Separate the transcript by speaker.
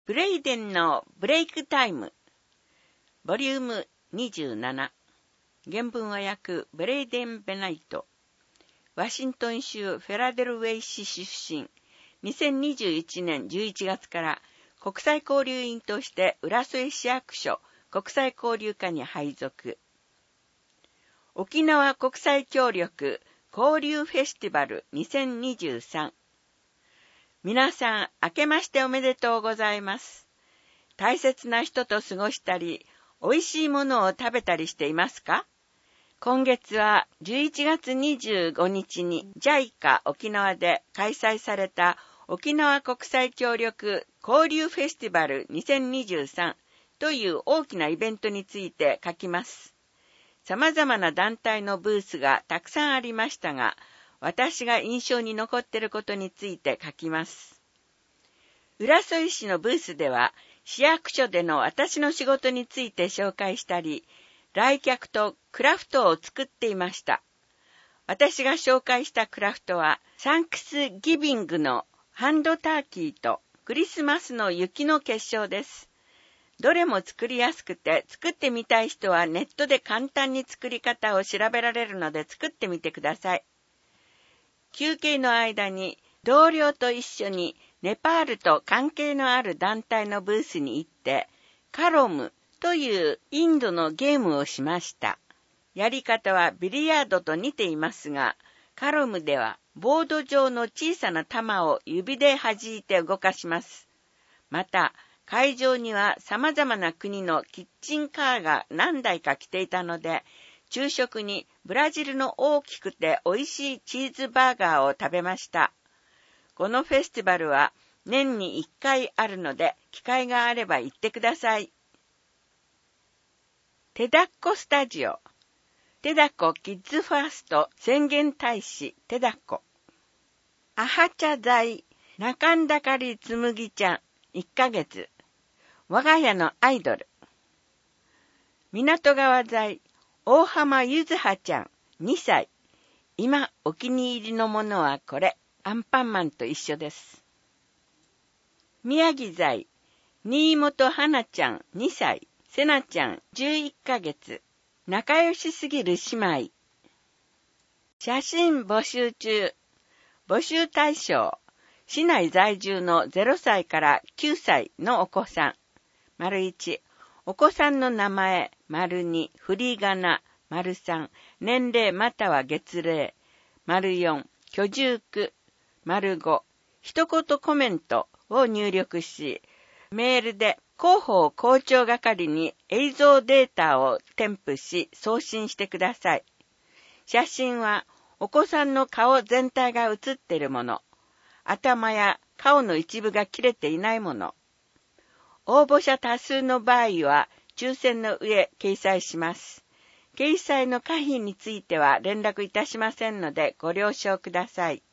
Speaker 1: ブレイデンのブレイクタイムボリューム27。原文は訳ブレイデン・ベナイト。ワシントン州フェラデルウェイ市出身。2021年11月から国際交流員として浦添市役所国際交流課に配属。沖縄国際協力交流フェスティバル2023。皆さん、明けましておめでとうございます。大切な人と過ごしたり、美味しいものを食べたりしていますか？今月は11月25日に JICA 沖縄で開催された沖縄国際協力交流フェスティバル2023という大きなイベントについて書きます。様々な団体のブースがたくさんありましたが、私が印象に残っていることについて書きます。浦添市のブースでは、市役所での私の仕事について紹介したり、来客とクラフトを作っていました。私が紹介したクラフトは、サンクスギビングのハンドターキーとクリスマスの雪の結晶です。どれも作りやすくて、作ってみたい人はネットで簡単に作り方を調べられるので作ってみてください。休憩の間に同僚と一緒にネパールと関係のある団体のブースに行ってカロムというインドのゲームをしました。やり方はビリヤードと似ていますが、カロムではボード上の小さな玉を指で弾いて動かします。また会場には様々な国のキッチンカーが何台か来ていたので、昼食にブラジルの大きくて美味しいチーズバーガーを食べました。このフェスティバルは年に1回あるので、機会があれば行ってください。手だっこスタジオ。手だっこキッズファースト宣言大使手だっこ。アハ茶材中んだかりつむぎちゃん1ヶ月。我が家のアイドル。港川材大浜ゆずはちゃん2歳。今お気に入りのものはこれ。アンパンマンと一緒です。宮城材新本花ちゃん2歳。せなちゃん11ヶ月。仲良しすぎる姉妹。写真募集中。募集対象。市内在住の0歳から9歳のお子さん。1、お子さんの名前、2、振り仮名、3、年齢または月齢、4、居住区、5、一言コメントを入力し、メールで広報校長係に映像データを添付し送信してください。写真はお子さんの顔全体が写っているもの、頭や顔の一部が切れていないもの。応募者多数の場合は抽選の上掲載します。掲載の可否については連絡いたしませんのでご了承ください。